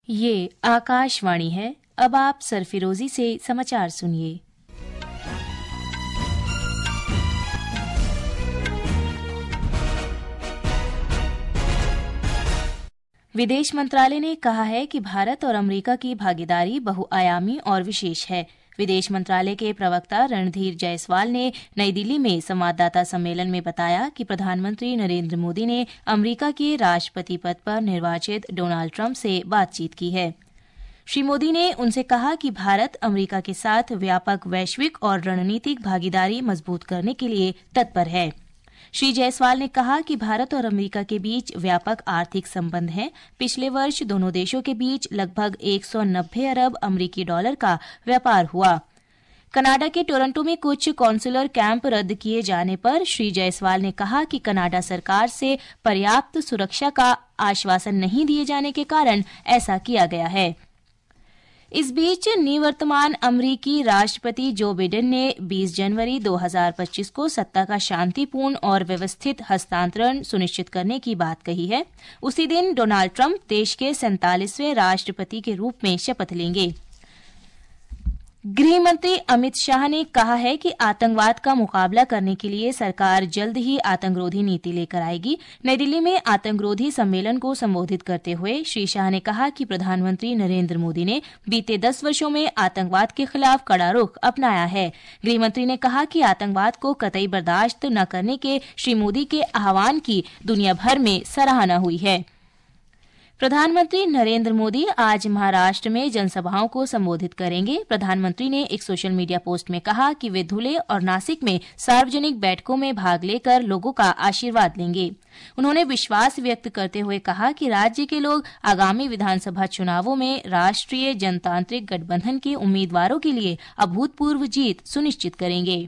ये आकाशवाणी है। अब आप सरफिरोजी से समाचार सुनिए। विदेश मंत्रालय ने कहा है कि भारत और अमेरिका की भागीदारी बहुआयामी और विशेष है। विदेश मंत्रालय के प्रवक्ता रणधीर जायसवाल ने नई दिल्ली में संवाददाता सम्मेलन में बताया कि प्रधानमंत्री नरेंद्र मोदी ने अमेरिका के राष्ट्रपति पद पर निर्वाचित डोनाल्ड ट्रंप से बातचीत की है। श्री मोदी ने उनसे कहा कि भारत अमेरिका के साथ व्यापक वैश्विक और रणनीतिक भागीदारी मजबूत करने के लिए तत्पर है। श्री जायसवाल ने कहा कि भारत और अमेरिका के बीच व्यापक आर्थिक संबंध हैं। पिछले वर्ष दोनों देशों के बीच लगभग 190 अरब अमेरिकी डॉलर का व्यापार हुआ। कनाडा के टोरंटो में कुछ कॉन्सुलर कैंप रद्द किए जाने पर श्री जायसवाल ने कहा कि कनाडा सरकार से पर्याप्त सुरक्षा का आश्वासन नहीं दिए जाने के कारण ऐसा किया गया है। इस बीच निवर्तमान अमेरिकी राष्ट्रपति जो बिडेन ने 20 जनवरी 2025 को सत्ता का शांतिपूर्ण और व्यवस्थित हस्तांतरण सुनिश्चित करने की बात कही है। उसी दिन डोनाल्ड ट्रंप देश के 47वें राष्ट्रपति के रूप में शपथ लेंगे। गृह मंत्री अमित शाह ने कहा है कि आतंकवाद का मुकाबला करने के लिए सरकार जल्द ही आतंकरोधी नीति लेकर आएगी। नई दिल्ली में आतंकरोधी सम्मेलन को संबोधित करते हुए श्री शाह ने कहा कि प्रधानमंत्री नरेंद्र मोदी ने बीते 10 वर्षों में आतंकवाद के खिलाफ कड़ा रुख अपनाया है। गृह मंत्री ने कहा कि आतंकवाद को कतई बर्दाश्त न करने के श्री मोदी के आह्वान की दुनिया भर में सराहना हुई है। प्रधानमंत्री नरेंद्र मोदी आज महाराष्ट्र में जनसभाओं को संबोधित करेंगे। प्रधानमंत्री ने एक सोशल मीडिया पोस्ट में कहा कि वे धुले और नासिक में सार्वजनिक बैठकों में भाग लेकर लोगों का आशीर्वाद लेंगे। उन्होंने विश्वास व्यक्त करते हुए कहा कि राज्य के लोग आगामी विधानसभा चुनावों में राष्ट्रीय जनतांत्रिक गठबंधन के उम्मीदवारों के लिए अभूतपूर्व जीत सुनिश्चित करेंगे।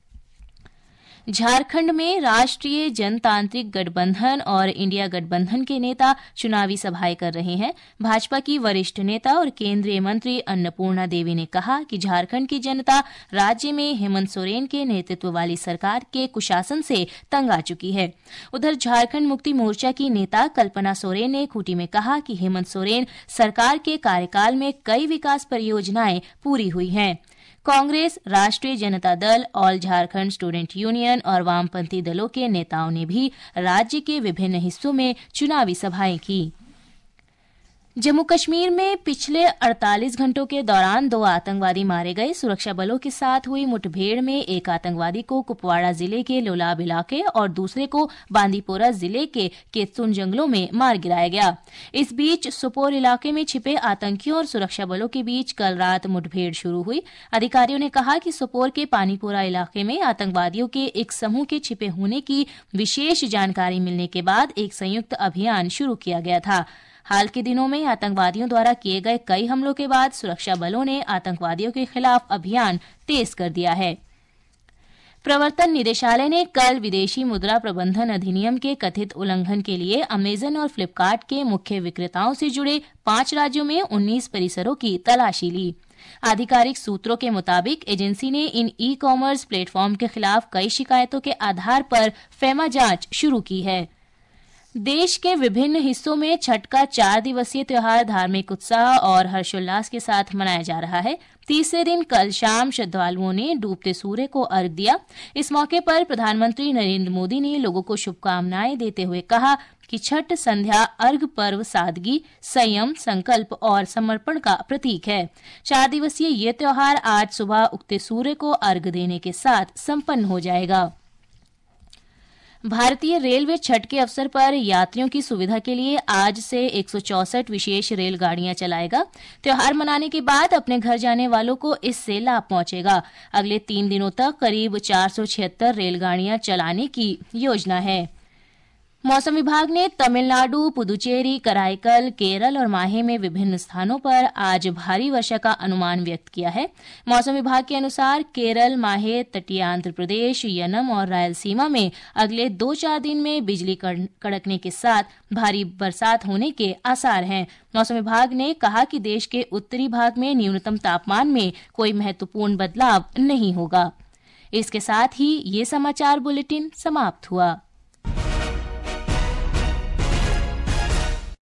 झारखंड में राष्ट्रीय जनतांत्रिक गठबंधन और इंडिया गठबंधन के नेता चुनावी सभाएं कर रहे हैं। भाजपा की वरिष्ठ नेता और केंद्रीय मंत्री अन्नपूर्णा देवी ने कहा कि झारखंड की जनता राज्य में हेमंत सोरेन के नेतृत्व वाली सरकार के कुशासन से तंग आ चुकी है। उधर झारखंड मुक्ति मोर्चा की नेता कल्पना सोरेन ने खूंटी में कहा कि हेमंत सोरेन सरकार के कार्यकाल में कई विकास परियोजनाएं पूरी हुई हैं। कांग्रेस, राष्ट्रीय Janata Dal, all Jharkhand student union और वामपंथी दलों के नेताओं ने भी राज्य के विभिन्न हिस्सों में चुनावी सभाएं की। जम्मू कश्मीर में पिछले 48 घंटों के दौरान 2 आतंकवादी मारे गए। सुरक्षा बलों के साथ हुई मुठभेड़ में एक आतंकवादी को कुपवाड़ा जिले के लोलाब इलाके और दूसरे को बांदीपोरा जिले के केतसुन जंगलों में मार गिराया गया। इस बीच सोपोर इलाके में छिपे आतंकियों और सुरक्षा बलों के बीच कल रात मुठभेड़ शुरू हुई। अधिकारियों ने कहा कि सोपोर के पानीपोरा इलाके में आतंकवादियों के एक समूह के छिपे होने की विशेष जानकारी मिलने के बाद एक संयुक्त अभियान शुरू किया गया था। हाल के दिनों में आतंकवादियों द्वारा किए गए कई हमलों के बाद सुरक्षा बलों ने आतंकवादियों के खिलाफ अभियान तेज कर दिया है। प्रवर्तन निदेशालय ने कल विदेशी मुद्रा प्रबंधन अधिनियम के कथित उल्लंघन के लिए अमेजन और फ्लिपकार्ट के मुख्य विक्रेताओं से जुड़े 5 राज्यों में 19 परिसरों की तलाशी ली। आधिकारिक सूत्रों के मुताबिक एजेंसी ने इन ई कॉमर्स प्लेटफॉर्म के खिलाफ कई शिकायतों के आधार पर फेमा जांच शुरू की है। देश के विभिन्न हिस्सों में छठ का 4 दिवसीय त्योहार धार्मिक उत्साह और हर्षोल्लास के साथ मनाया जा रहा है। तीसरे दिन कल शाम श्रद्धालुओं ने डूबते सूर्य को अर्घ्य दिया। इस मौके पर प्रधानमंत्री नरेंद्र मोदी ने लोगों को शुभकामनाएं देते हुए कहा कि छठ संध्या अर्घ्य पर्व सादगी, संयम, संकल्प और समर्पण का प्रतीक है। 4 दिवसीय ये त्योहार आज सुबह उगते सूर्य को अर्घ्य देने के साथ संपन्न हो जाएगा। भारतीय रेलवे छठ के अवसर पर यात्रियों की सुविधा के लिए आज से 164 विशेष रेलगाड़ियां चलाएगा। त्योहार मनाने के बाद अपने घर जाने वालों को इससे लाभ पहुंचेगा। अगले 3 दिनों तक करीब 476 रेलगाड़ियां चलाने की योजना है। मौसम विभाग ने तमिलनाडु, पुदुचेरी, कराईकल, केरल और माहे में विभिन्न स्थानों पर आज भारी वर्षा का अनुमान व्यक्त किया है। मौसम विभाग के अनुसार केरल, माहे, तटीय आंध्र प्रदेश, यनम और रायलसीमा में अगले 2-4 दिन में बिजली कड़कने के साथ भारी बरसात होने के आसार हैं। मौसम विभाग ने कहा कि देश के उत्तरी भाग में न्यूनतम तापमान में कोई महत्वपूर्ण बदलाव नहीं होगा। इसके साथ ही ये समाचार बुलेटिन समाप्त हुआ।